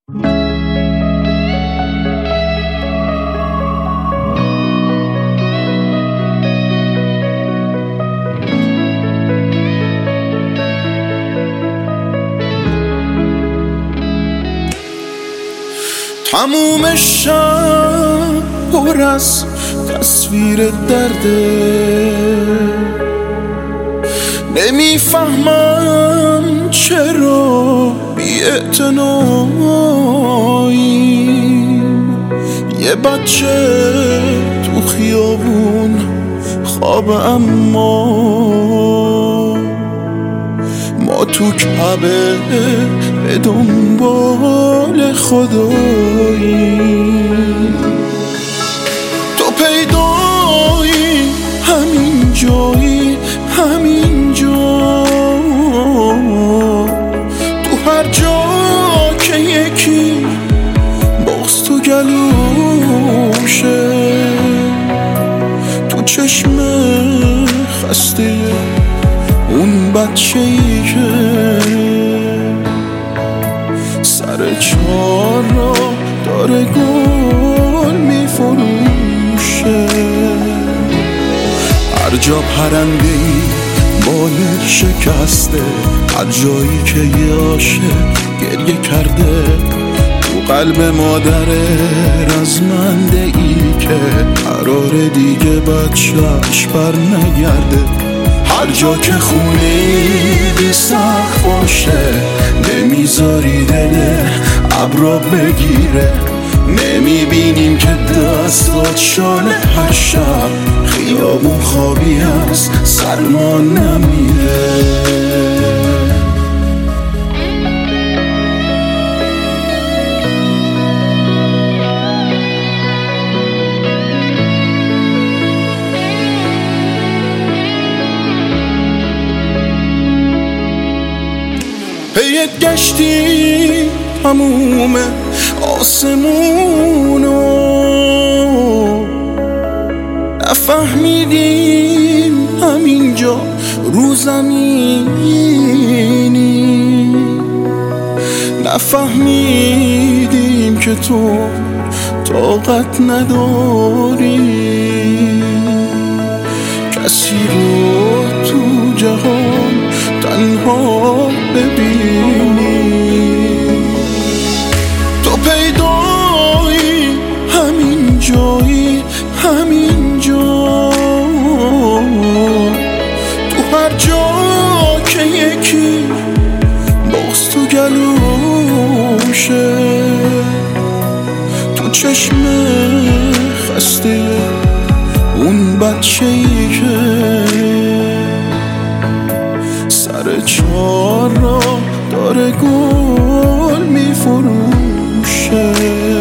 تموم شب پر از تصویر درده، نمیفهمم چرا بی‌اعتناییم. یه بچه تو خیابون خواب، اما ما تو کعبه به دنبال خداییم. تو پیدایی همین جایی، همین جا، تو هر جا که یکی بغض تو گلوشه، تو چشم خسته اون بچه‌ای که سر چهار را داره گل میفروشه. هر جا پرنده‌ای بالش شکسته، هر جایی که یه عاشق گریه کرده، تو قلب مادر رزمنده ای که قرار دیگه بچه‌اش بر نگرده. هر جا که خونه بی سقف باشه، نمیذاری دل ابرا بگیره. نمیبینیم که دستات شاله هر شب، خیابون خوابی هست سرما نمیره. پیت گشتی تموم آسمونو، نفهمیدیم همینجا رو زمینی، نفهمیدیم که تو طاقت نداری کسی رو تو جهان تنها ببینی. تو پیدایی همین جایی، همین جا، تو هر جا که یکی بغض تو گلوشه، تو چشم خسته اون بچه‌ای که سر چهار را داره گل میفروشه.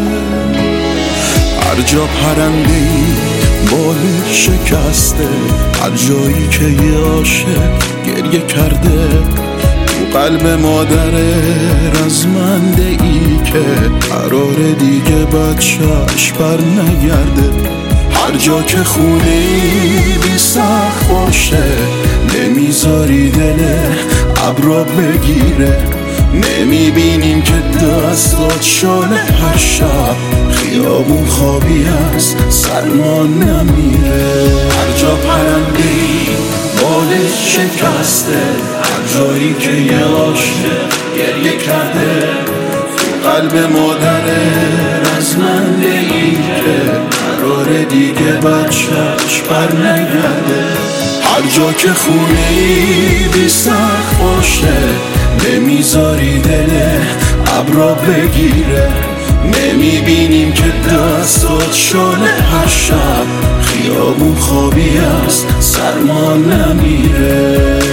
هر جا پرنده‌ای بالش شکسته، هر جایی که یه عاشق گریه کرده، تو قلب مادر رزمنده ای که قرار دیگه بچه‌اش بر نگرده. هر جا که خونه بی سقف باشه، نمیذاری دل ابرا بگیره. نمیبینیم که دستات شاله هر شب، خیابون خوابی هست سرما نمیره. هر جا پرنده‌ای بالش شکسته، هر جایی که یه عاشق گریه کرده، تو قلب مادر رزمنده ای که قرار دیگه بچه‌اش بر نگرده. هر جا که خونه‌ای بی سقف باشه، نمیذاری دل ابرا بگیره. نمیبینیم که دستات شاله هر شب، خیابون خوابی هست سرما نمیره.